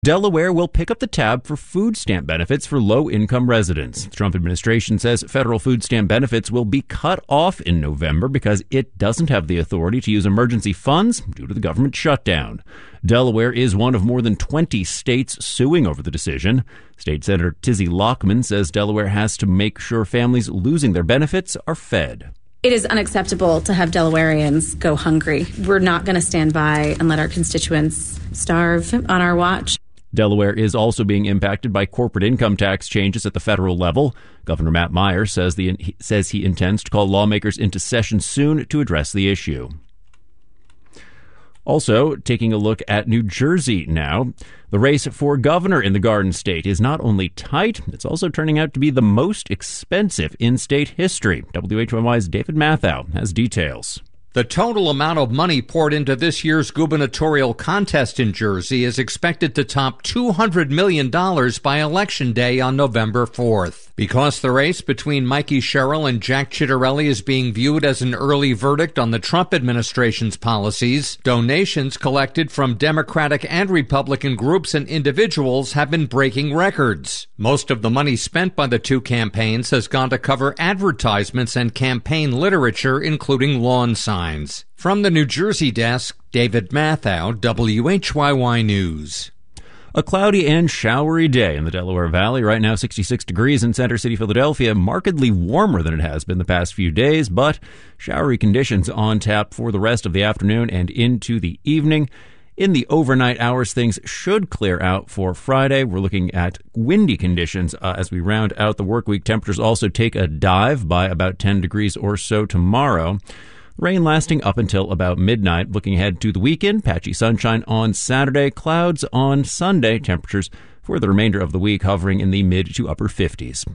Delaware will pick up the tab for food stamp benefits for low-income residents. The Trump administration says federal food stamp benefits will be cut off in November because it doesn't have the authority to use emergency funds due to the government shutdown. Delaware is one of more than 20 states suing over the decision. State Senator Tizzy Lockman says Delaware has to make sure families losing their benefits are fed. It is unacceptable to have Delawareans go hungry. We're not going to stand by and let our constituents starve on our watch. Delaware is also being impacted by corporate income tax changes at the federal level. Governor Matt Meyer says he intends to call lawmakers into session soon to address the issue. Also, taking a look at New Jersey now. The race for governor in the Garden State is not only tight, it's also turning out to be the most expensive in state history. WHYY's David Mathau has details. The total amount of money poured into this year's gubernatorial contest in Jersey is expected to top $200 million by Election Day on November 4th. Because the race between Mikey Sherrill and Jack Ciattarelli is being viewed as an early verdict on the Trump administration's policies, donations collected from Democratic and Republican groups and individuals have been breaking records. Most of the money spent by the two campaigns has gone to cover advertisements and campaign literature, including lawn signs. From the New Jersey desk, David Mathau, WHYY News. A cloudy and showery day in the Delaware Valley. Right now, 66 degrees in Center City, Philadelphia. Markedly warmer than it has been the past few days, but showery conditions on tap for the rest of the afternoon and into the evening. In the overnight hours, things should clear out for Friday. We're looking at windy conditions as we round out the work week. Temperatures also take a dive by about 10 degrees or so tomorrow. Rain lasting up until about midnight. Looking ahead to the weekend, patchy sunshine on Saturday, clouds on Sunday. Temperatures for the remainder of the week hovering in the mid to upper 50s.